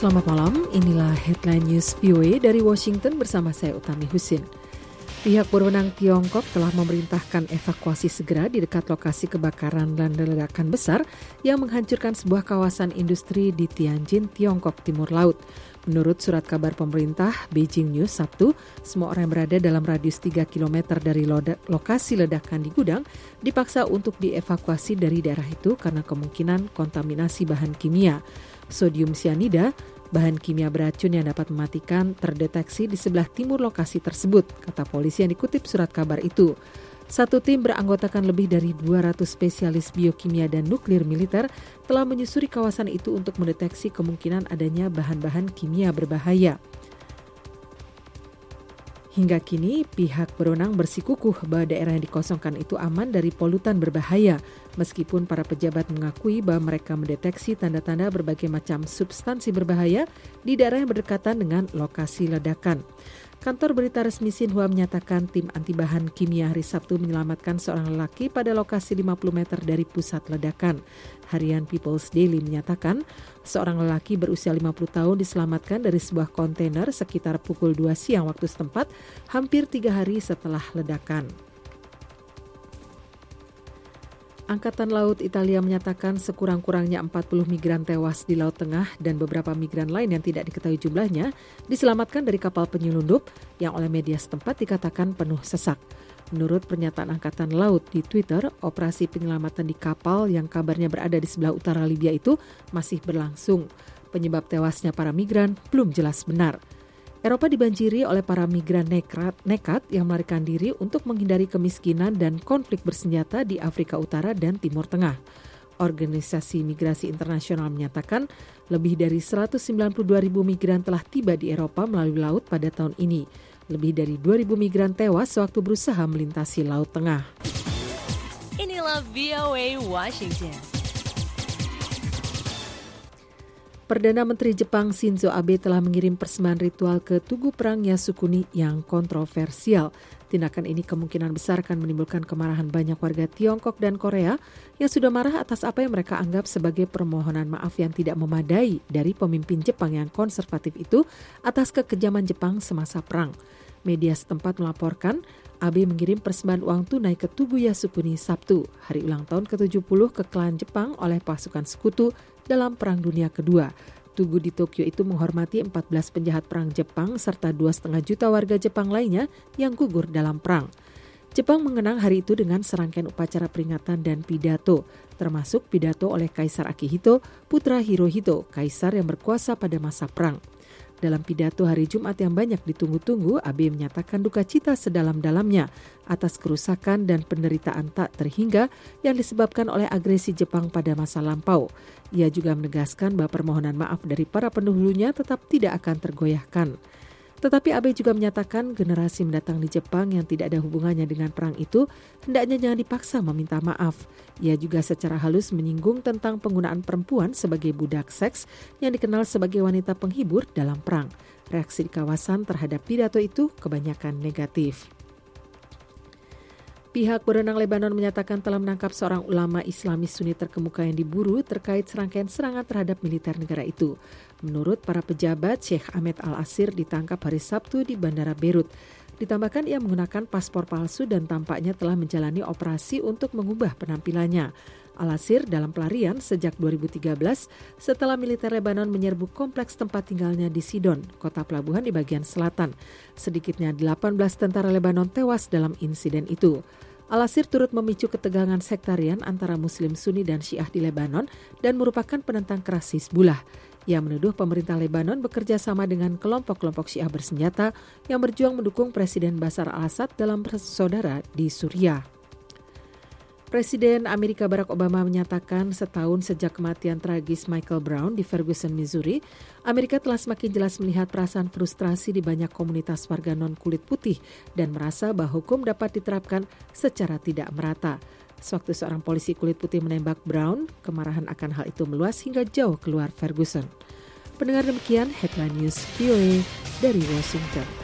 Selamat malam, inilah Headline News VOA dari Washington bersama saya Utami Husin. Pihak berwenang Tiongkok telah memerintahkan evakuasi segera di dekat lokasi kebakaran dan ledakan besar yang menghancurkan sebuah kawasan industri di Tianjin, Tiongkok Timur Laut. Menurut surat kabar pemerintah Beijing News Sabtu, semua orang yang berada dalam radius 3 km dari lokasi ledakan di gudang dipaksa untuk dievakuasi dari daerah itu karena kemungkinan kontaminasi bahan kimia. Sodium cyanida, bahan kimia beracun yang dapat mematikan, terdeteksi di sebelah timur lokasi tersebut, kata polisi yang dikutip surat kabar itu. Satu tim beranggotakan lebih dari 200 spesialis biokimia dan nuklir militer telah menyusuri kawasan itu untuk mendeteksi kemungkinan adanya bahan-bahan kimia berbahaya. Hingga kini, pihak berwenang bersikukuh bahwa daerah yang dikosongkan itu aman dari polutan berbahaya, meskipun para pejabat mengakui bahwa mereka mendeteksi tanda-tanda berbagai macam substansi berbahaya di daerah yang berdekatan dengan lokasi ledakan. Kantor berita resmi Xinhua menyatakan tim anti bahan kimia hari Sabtu menyelamatkan seorang lelaki pada lokasi 50 meter dari pusat ledakan. Harian People's Daily menyatakan seorang lelaki berusia 50 tahun diselamatkan dari sebuah kontainer sekitar pukul 2 siang waktu setempat, hampir 3 hari setelah ledakan. Angkatan Laut Italia menyatakan sekurang-kurangnya 40 migran tewas di Laut Tengah dan beberapa migran lain yang tidak diketahui jumlahnya diselamatkan dari kapal penyelundup yang oleh media setempat dikatakan penuh sesak. Menurut pernyataan Angkatan Laut di Twitter, operasi penyelamatan di kapal yang kabarnya berada di sebelah utara Libya itu masih berlangsung. Penyebab tewasnya para migran belum jelas benar. Eropa dibanjiri oleh para migran nekat yang melarikan diri untuk menghindari kemiskinan dan konflik bersenjata di Afrika Utara dan Timur Tengah. Organisasi Migrasi Internasional menyatakan lebih dari 192.000 migran telah tiba di Eropa melalui laut pada tahun ini. Lebih dari 2.000 migran tewas sewaktu berusaha melintasi Laut Tengah. Inilah VOA Washington. Perdana Menteri Jepang Shinzo Abe telah mengirim persembahan ritual ke Tugu Perang Yasukuni yang kontroversial. Tindakan ini kemungkinan besar akan menimbulkan kemarahan banyak warga Tiongkok dan Korea yang sudah marah atas apa yang mereka anggap sebagai permohonan maaf yang tidak memadai dari pemimpin Jepang yang konservatif itu atas kekejaman Jepang semasa perang. Media setempat melaporkan Abe mengirim persembahan uang tunai ke Tugu Yasukuni Sabtu, hari ulang tahun ke-70 ke klan Jepang oleh pasukan sekutu dalam Perang Dunia Kedua. Tugu di Tokyo itu menghormati 14 penjahat perang Jepang serta 2,5 juta warga Jepang lainnya yang gugur dalam perang. Jepang mengenang hari itu dengan serangkaian upacara peringatan dan pidato, termasuk pidato oleh Kaisar Akihito, putra Hirohito, kaisar yang berkuasa pada masa perang. Dalam pidato hari Jumat yang banyak ditunggu-tunggu, Abe menyatakan duka cita sedalam-dalamnya atas kerusakan dan penderitaan tak terhingga yang disebabkan oleh agresi Jepang pada masa lampau. Ia juga menegaskan bahwa permohonan maaf dari para pendahulunya tetap tidak akan tergoyahkan. Tetapi Abe juga menyatakan generasi mendatang di Jepang yang tidak ada hubungannya dengan perang itu hendaknya jangan dipaksa meminta maaf. Ia juga secara halus menyinggung tentang penggunaan perempuan sebagai budak seks yang dikenal sebagai wanita penghibur dalam perang. Reaksi di kawasan terhadap pidato itu kebanyakan negatif. Pihak berwenang Lebanon menyatakan telah menangkap seorang ulama Islamis Sunni terkemuka yang diburu terkait serangkaian serangan terhadap militer negara itu. Menurut para pejabat, Sheikh Ahmed Al-Asir ditangkap hari Sabtu di Bandara Beirut. Ditambahkan ia menggunakan paspor palsu dan tampaknya telah menjalani operasi untuk mengubah penampilannya. Al-Asir dalam pelarian sejak 2013 setelah militer Lebanon menyerbu kompleks tempat tinggalnya di Sidon, kota pelabuhan di bagian selatan. Sedikitnya 18 tentara Lebanon tewas dalam insiden itu. Al-Asir turut memicu ketegangan sektarian antara Muslim Sunni dan Syiah di Lebanon dan merupakan penentang keras Hizbullah. Ia menuduh pemerintah Lebanon bekerja sama dengan kelompok-kelompok Syiah bersenjata yang berjuang mendukung Presiden Bashar al-Assad dalam saudara di Suriah. Presiden Amerika Barack Obama menyatakan setahun sejak kematian tragis Michael Brown di Ferguson, Missouri, Amerika telah semakin jelas melihat perasaan frustrasi di banyak komunitas warga non-kulit putih dan merasa bahwa hukum dapat diterapkan secara tidak merata. Sewaktu seorang polisi kulit putih menembak Brown, kemarahan akan hal itu meluas hingga jauh keluar Ferguson. Pendengar demikian Headline News VOA dari Washington.